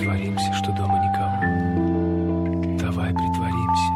притворимся, что дома никого. Давай притворимся.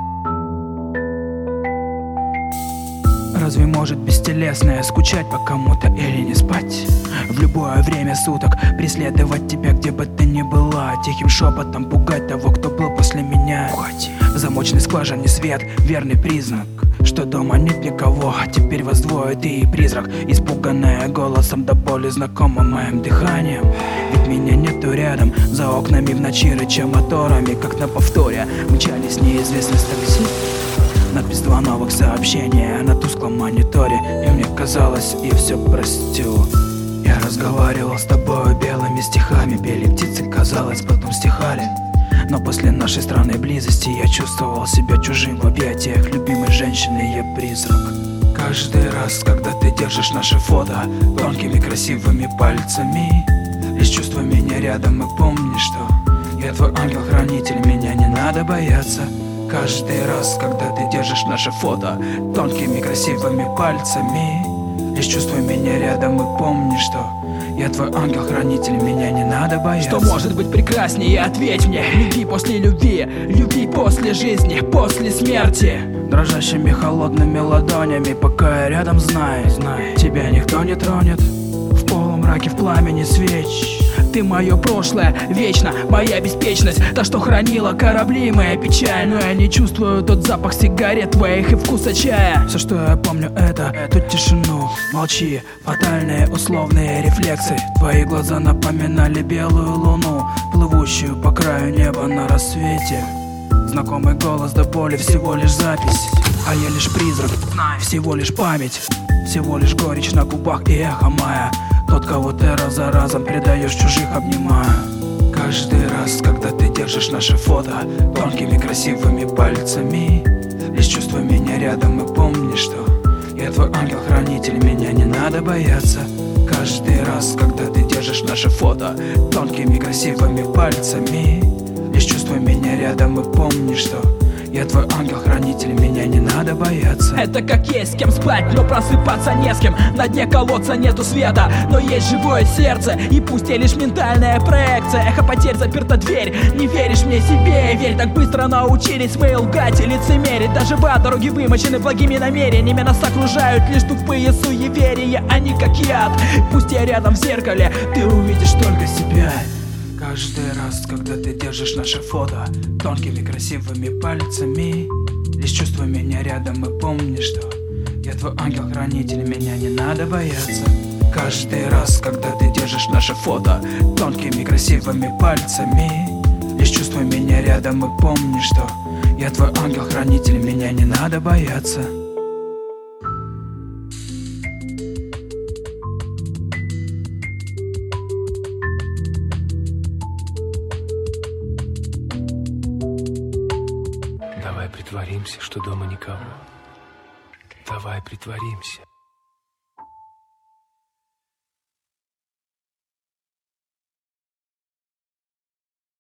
Разве может бестелесное скучать по кому-то или не спать? В любое время суток преследовать тебя, где бы ты ни была, тихим шепотом пугать того, кто был после меня. В замочной скважине свет, верный признак, что дома нет никого. Теперь воздвоит и призрак, испуганная голосом до боли знакомым моим дыханием. Ведь меня нету рядом, за окнами в ночи рыча моторами, как на повторе мчались неизвестность такси. Надпись 2 новых сообщения на тусклом мониторе, и мне казалось, я все простил. Я разговаривал с тобой белыми стихами, пели птицы, казалось, потом стихали. Но после нашей странной близости я чувствовал себя чужим в объятиях любимой женщины, я призрак. Каждый раз, когда ты держишь наше фото тонкими красивыми пальцами, лишь чувство меня рядом, и помни, что я твой ангел-хранитель, меня не надо бояться. Каждый раз, когда ты держишь наше фото тонкими красивыми пальцами, лишь чувствуй меня рядом и помни, что я твой ангел-хранитель, меня не надо бояться. Что может быть прекраснее, ответь мне. Любви после любви, любви после жизни, после смерти. Дрожащими холодными ладонями, пока я рядом, знай, тебя никто не тронет. В полумраке, в пламени свеч. Ты мое прошлое, вечно моя беспечность, та, что хранила корабли, моя печаль. Но я не чувствую тот запах сигарет твоих и вкуса чая. Все, что я помню, это ту тишину. Молчи, фатальные условные рефлексы. Твои глаза напоминали белую луну, плывущую по краю неба на рассвете. Знакомый голос до боли, всего лишь запись, а я лишь призрак, всего лишь память, всего лишь горечь на губах и эхо мая. Тот, кого ты раз за разом предаешь, чужих обнимая. Каждый раз, когда ты держишь наше фото тонкими красивыми пальцами, лишь чувствуй меня рядом и помни, что я твой ангел-хранитель, меня не надо бояться. Каждый раз, когда ты держишь наше фото тонкими красивыми пальцами, лишь чувствуй меня рядом и помни, что я твой ангел-хранитель, меня не надо бояться. Это как есть с кем спать, но просыпаться не с кем. На дне колодца нету света, но есть живое сердце. И пусть я лишь ментальная проекция, эхо потерь, заперта дверь. Не веришь мне себе, верь, так быстро научились мы лгать и лицемерить. Даже дороги вымощены благими намерениями, нас окружают лишь тупые суеверия, они как яд. Пусть я рядом в зеркале, ты увидишь только себя. Каждый раз, когда ты держишь наше фото тонкими красивыми пальцами, лишь чувствуй меня рядом и помни, что я твой ангел-хранитель, меня не надо бояться. Каждый раз, когда ты держишь наше фото тонкими красивыми пальцами, лишь чувствуй меня рядом и помни, что я твой ангел-хранитель, меня не надо бояться. Давай притворимся, что дома никого. Давай притворимся.